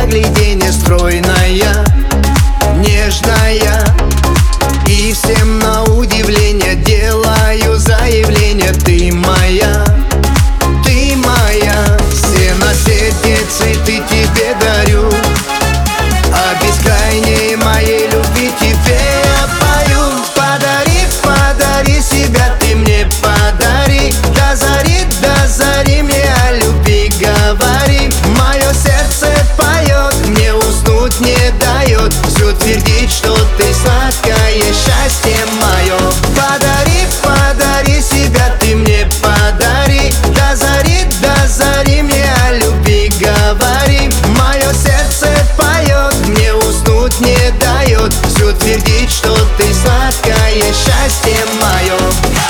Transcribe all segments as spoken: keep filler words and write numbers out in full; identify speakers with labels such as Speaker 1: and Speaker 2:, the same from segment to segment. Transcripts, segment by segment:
Speaker 1: загляденье, стройная, нежная. И всем на удивление делаю заявление: ты моя, ты моя. Все на свете цветы тебе дарю, а бескрайней моей любви тебе я пою. Подари, подари себя, ты мне подари, до зари, до зари мне о любви говори. Мое сердце поет, мне уснуть не дает, все твердит, что ты сладкое счастье мое. Подари, подари себя, ты мне подари, до зари, до зари мне о любви говори. Мое сердце поет, мне уснуть не дает, все твердит, что ты сладкое счастье мое.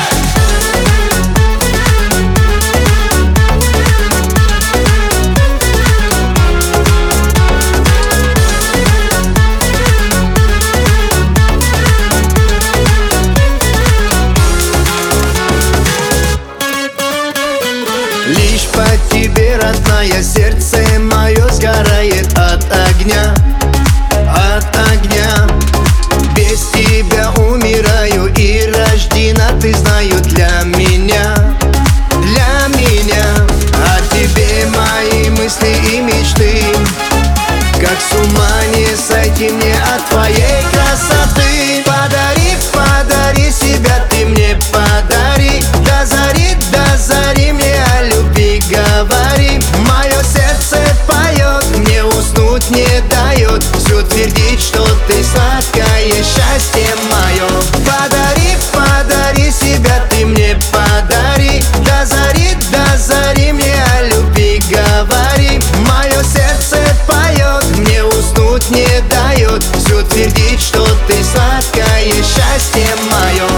Speaker 1: Лишь по тебе, родная, сердце мое сгорает от огня, от огня. Без тебя умираю, и рождена ты, знаю, для меня, для меня. О тебе мои мысли и мечты, как с ума не сойти мне от твоей красоты. Подари, подари себя, ты мне подари, до зари, до зари мне о любви говори. Мое сердце поет, мне уснуть не дает, все твердит, что ты сладкое счастье мое. Подари, подари себя, ты мне подари, до зари, до зари мне о любви говори. Мое сердце поет, мне уснуть не дает, все твердит, что ты сладкое счастье мое.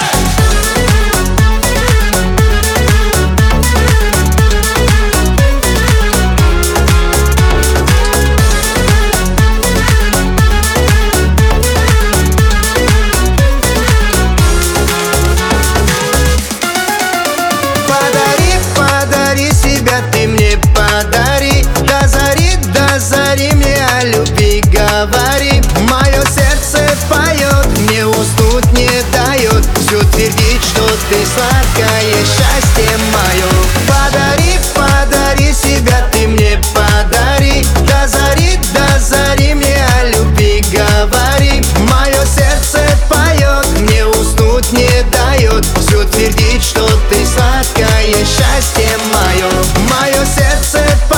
Speaker 1: Ты мне подари, до зари, до зари мне о любви говори. Мое сердце поет, мне уснуть не дает, все твердит, что ты сладкое счастье мое. Подари, подари себя, ты мне подари, до зари, до зари мне о любви говори. Мое сердце поет, мне уснуть не дает, все твердит, что ты сладкое счастье мое. Мое сердце